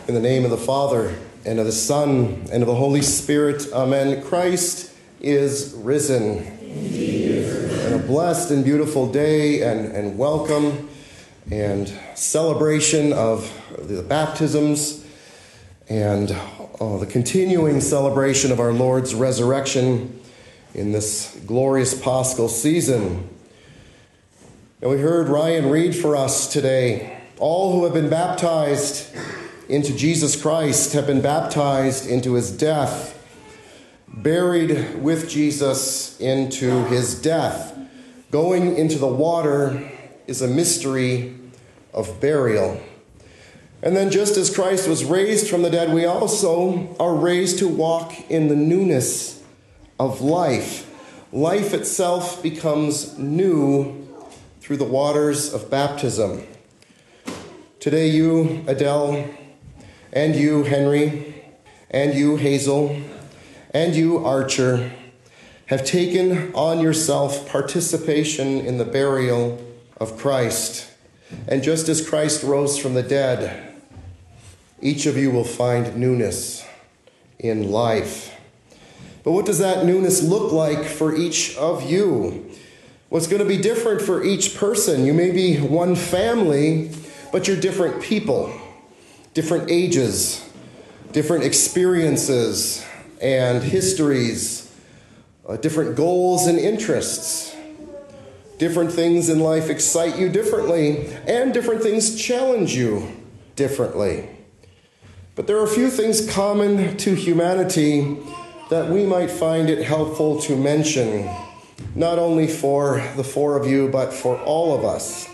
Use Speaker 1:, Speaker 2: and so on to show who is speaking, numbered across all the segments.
Speaker 1: In the name of the Father, and of the Son, and of the Holy Spirit, amen. Christ is risen. And a blessed and beautiful day and welcome and celebration of the baptisms and the continuing celebration of our Lord's resurrection in this glorious Paschal season. And we heard Ryan read for us today, all who have been baptized into Jesus Christ have been baptized into his death, buried with Jesus into his death. Going into the water is a mystery of burial. And then just as Christ was raised from the dead, we also are raised to walk in the newness of life. Life itself becomes new through the waters of baptism. Today you, Adele, and you, Henry, and you, Hazel, and you, Archer, have taken on yourself participation in the burial of Christ. And just as Christ rose from the dead, each of you will find newness in life. But what does that newness look like for each of you? What's going to be different for each person? You may be one family, but you're different people, different ages, different experiences and histories, different goals and interests. Different things in life excite you differently, and different things challenge you differently. But there are a few things common to humanity that we might find it helpful to mention, not only for the four of you, but for all of us.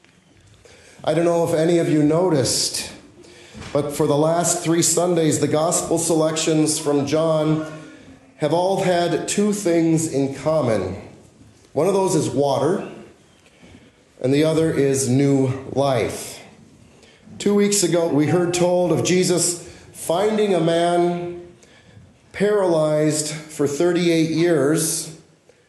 Speaker 1: I don't know if any of you noticed, but for the last 3 Sundays, the gospel selections from John have all had 2 things in common. One of those is water, and the other is new life. 2 weeks ago, we heard told of Jesus finding a man paralyzed for 38 years,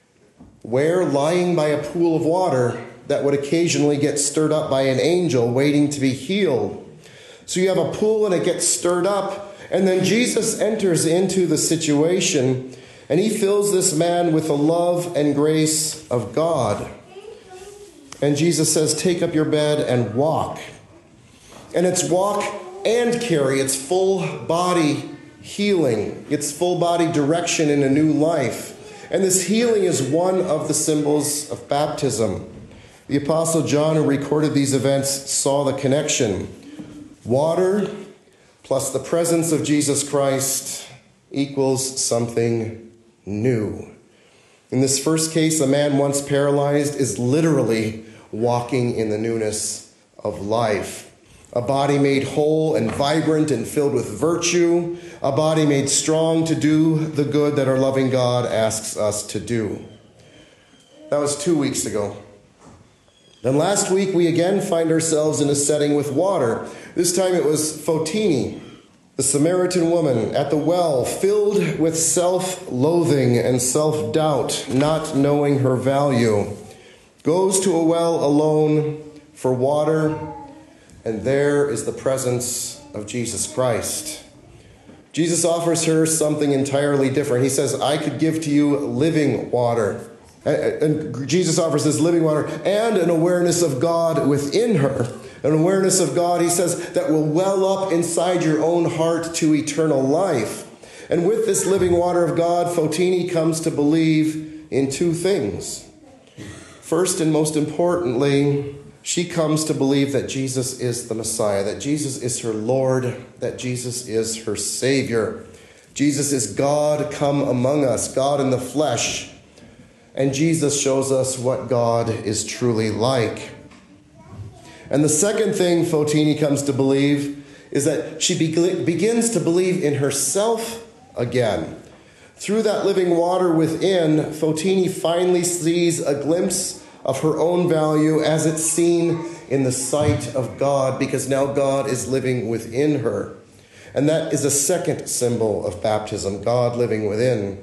Speaker 1: where lying by a pool of water that would occasionally get stirred up by an angel waiting to be healed. So you have a pool and it gets stirred up, and then Jesus enters into the situation and he fills this man with the love and grace of God. And Jesus says, take up your bed and walk. And it's walk and carry. It's full body healing. It's full body direction in a new life. And this healing is one of the symbols of baptism. The Apostle John, who recorded these events, saw the connection. Water plus the presence of Jesus Christ equals something new. In this first case, a man once paralyzed is literally walking in the newness of life. A body made whole and vibrant and filled with virtue. A body made strong to do the good that our loving God asks us to do. That was 2 weeks ago. Then last week, we again find ourselves in a setting with water. This time it was Fotini, the Samaritan woman at the well, filled with self-loathing and self-doubt, not knowing her value, goes to a well alone for water, and there is the presence of Jesus Christ. Jesus offers her something entirely different. He says, I could give to you living water. And Jesus offers this living water and an awareness of God within her. An awareness of God, he says, that will well up inside your own heart to eternal life. And with this living water of God, Fotini comes to believe in 2 things. First and most importantly, she comes to believe that Jesus is the Messiah, that Jesus is her Lord, that Jesus is her Savior. Jesus is God come among us, God in the flesh. And Jesus shows us what God is truly like. And the second thing Fotini comes to believe is that she begins to believe in herself again. Through that living water within, Fotini finally sees a glimpse of her own value as it's seen in the sight of God, because now God is living within her. And that is a second symbol of baptism, God living within.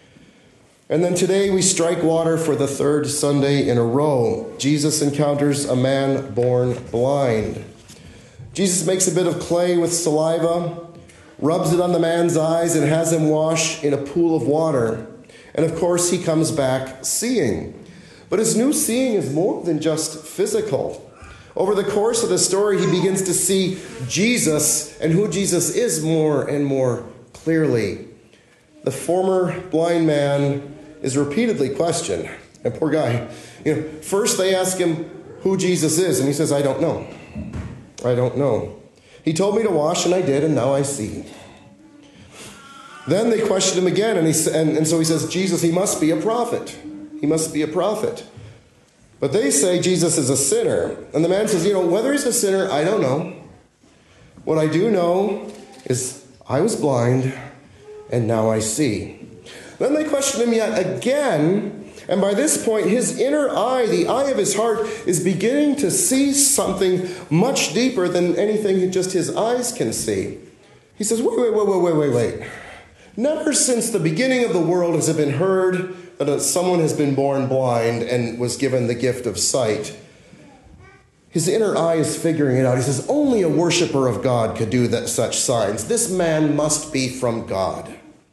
Speaker 1: And then today we strike water for the 3rd Sunday in a row. Jesus encounters a man born blind. Jesus makes a bit of clay with saliva, rubs it on the man's eyes, and has him wash in a pool of water. And of course, he comes back seeing. But his new seeing is more than just physical. Over the course of the story, he begins to see Jesus and who Jesus is more and more clearly. The former blind man is repeatedly questioned. And poor guy, first they ask him who Jesus is, and he says, I don't know. I don't know. He told me to wash, and I did, and now I see. Then they question him again, and so he says, Jesus, he must be a prophet. He must be a prophet. But they say Jesus is a sinner. And the man says, whether he's a sinner, I don't know. What I do know is I was blind, and now I see. Then they question him yet again, and by this point, his inner eye, the eye of his heart, is beginning to see something much deeper than anything just his eyes can see. He says, wait. Never since the beginning of the world has it been heard that someone has been born blind and was given the gift of sight. His inner eye is figuring it out. He says, only a worshiper of God could do such signs. This man must be from God.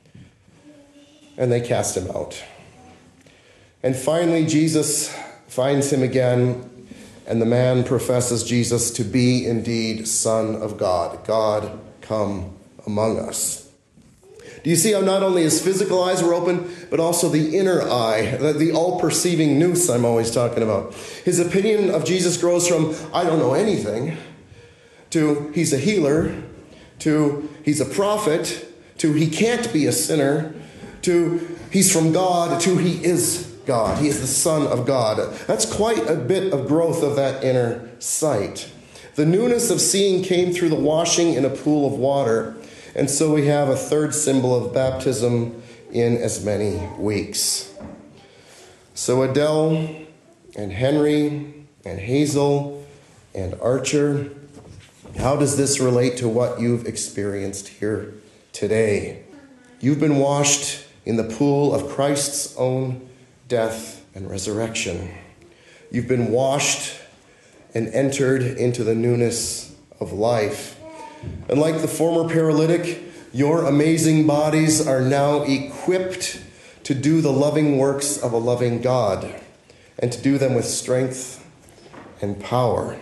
Speaker 1: And they cast him out. And finally, Jesus finds him again, and the man professes Jesus to be indeed Son of God. God come among us. Do you see how not only his physical eyes were open, but also the inner eye, the all-perceiving nous I'm always talking about? His opinion of Jesus grows from, I don't know anything, to he's a healer, to he's a prophet, to he can't be a sinner, to he's from God, to he is God. He is the Son of God. That's quite a bit of growth of that inner sight. The newness of seeing came through the washing in a pool of water. And so we have a third symbol of baptism in as many weeks. So Adele and Henry and Hazel and Archer, how does this relate to what you've experienced here today? You've been washed in the pool of Christ's own death and resurrection. You've been washed and entered into the newness of life. And like the former paralytic, your amazing bodies are now equipped to do the loving works of a loving God and to do them with strength and power.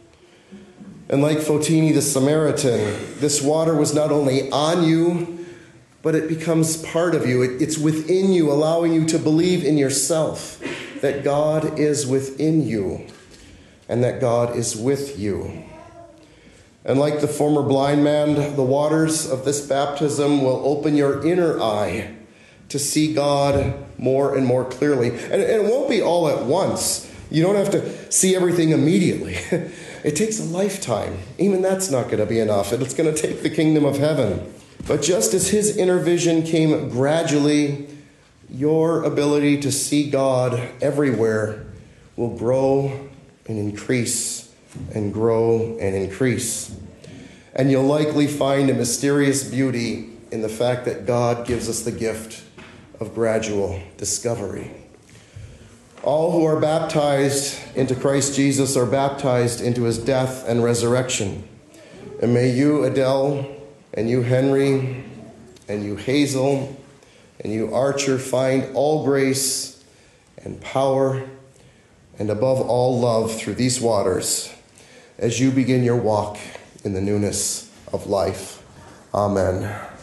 Speaker 1: And like Fotini the Samaritan, this water was not only on you, but it becomes part of you. It's within you, allowing you to believe in yourself that God is within you and that God is with you. And like the former blind man, the waters of this baptism will open your inner eye to see God more and more clearly. And it won't be all at once. You don't have to see everything immediately. It takes a lifetime. Even that's not going to be enough. It's going to take the kingdom of heaven. But just as his inner vision came gradually, your ability to see God everywhere will grow and increase and grow and increase. And you'll likely find a mysterious beauty in the fact that God gives us the gift of gradual discovery. All who are baptized into Christ Jesus are baptized into his death and resurrection. And may you, Adele, and you, Henry, and you, Hazel, and you, Archer, find all grace and power and above all love through these waters as you begin your walk in the newness of life. Amen.